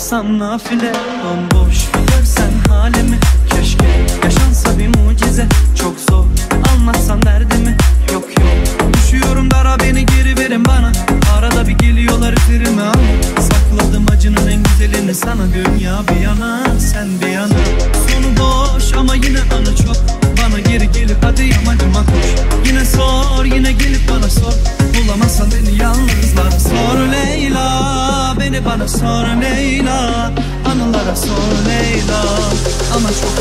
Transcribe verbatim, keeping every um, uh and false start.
olsam nafile. Bomboş görsen halimi, keşke yaşansa bir mucize. Çok zor anlatsam derdimi, yok yok düşüyorum dara, beni geri verin bana. Arada bir geliyorlar üzerime ama sakladım acının en güzelini sana. Dünya bir yana, sen bir yana, sonu boş ama yine anı çok. Bana geri gelip hadi yamacıma koş. Yine sor, yine gelip bana sor. Bulamazsan beni yalnızlara sor Leyla. Beni bana sor Leyla. Anılara sor Leyla. Ama çok